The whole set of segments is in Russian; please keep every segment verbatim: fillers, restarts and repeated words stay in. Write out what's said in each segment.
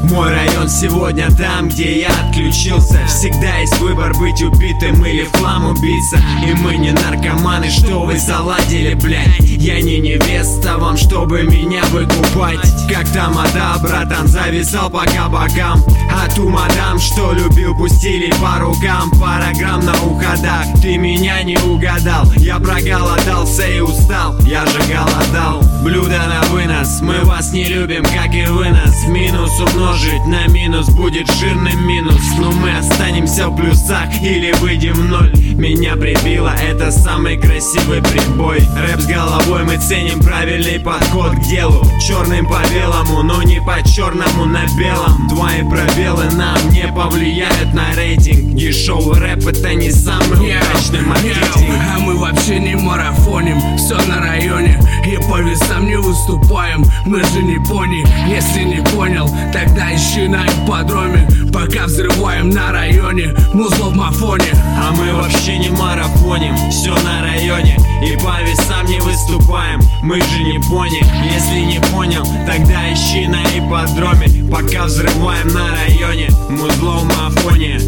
Мой район сегодня там, где я отключился. Всегда есть выбор быть убитым или в хлам убийца. И мы не наркоманы, что вы заладили, блядь. Я не невеста вам, чтобы меня выкупать. Как тамада, братан, зависал по кабакам. А ту мадам, что любил, пустили по рукам. Пара грамм на уходах, ты меня не угадал. Я проголодался и устал, я же голодал. Блюдо на вынос, мы вас не любим, как и вы нас. Минус умножить на минус будет жирным минус. Но мы останемся в плюсах или выйдем в ноль. Меня прибило, это самый красивый прибой. Рэп с головой, мы ценим правильный подход к делу. Черным по белому, но не по черному на белом. Твои пробелы нам не повлияют на рейтинг. Дешевый рэп — это не самый yeah, удачный маркетинг. yeah, А мы вообще не марафоним, все на районе. И по весам не выступаем, мы же не пони. Если не понял, тогда ищи на ипподроме. Пока взрываем на районе, музло в мафоне. А мы вообще не марафоним, все на районе. И по весам не выступаем, мы же не пони. Если не понял, тогда ищи на ипподроме. Пока взрываем на районе, музло в мафоне.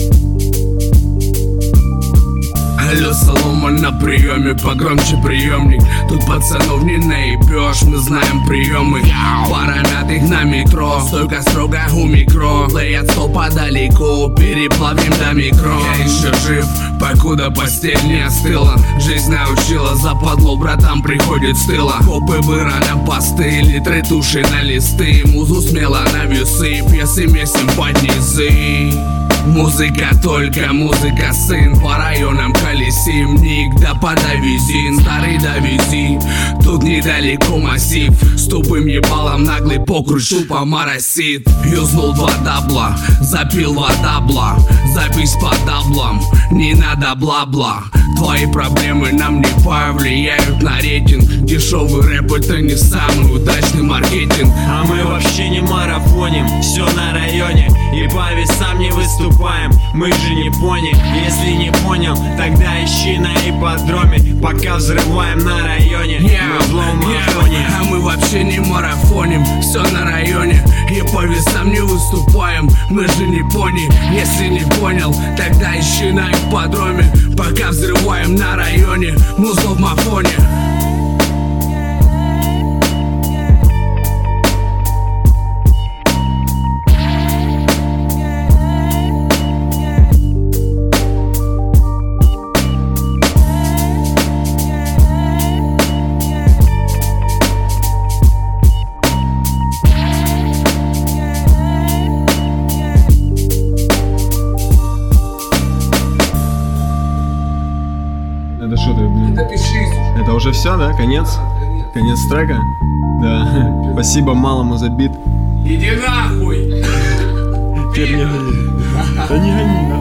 Алло, Солома на приеме, погромче приемник. Тут пацанов не наебешь, мы знаем приемы. Пара мятых на метро, стойка строго у микро. Плеят стол подалеку, переплавим до микро. Я еще жив, покуда постель не остыла. Жизнь научила, западло, братан приходит с тыла. Копы бы рано посты, литры туши на листы. Музу смело на весы, пьесы месим под низы. Музыка только, музыка сын. По районам колесим, ник да подовези. Старый довези, тут недалеко массив. С тупым ебалом наглый покруч тупо моросит. Юзнул два дабла, запил два дабла. Запись по даблам, не надо бла-бла. Твои проблемы нам не повлияют на рейтинг. Дешевый рэп — это не самый удачный маркетинг. А мы вообще не марафоним, все на районе. И по весам не выступаем, мы же не пони. Если не понял, тогда ищи на ипподроме. Пока взрываем на районе, yeah, музло в мафоне. yeah, А мы вообще не марафоним, все на районе. И по весам не выступаем, мы же не пони. Если не понял, тогда ищи на ипподроме. Пока взрываем на районе, музло в мафоне. Это что ты, блин? Напишись. Это уже все, да? Конец? Конец трека? Да. Спасибо малому за бит. Иди нахуй. Теперь не гони. Да не гони.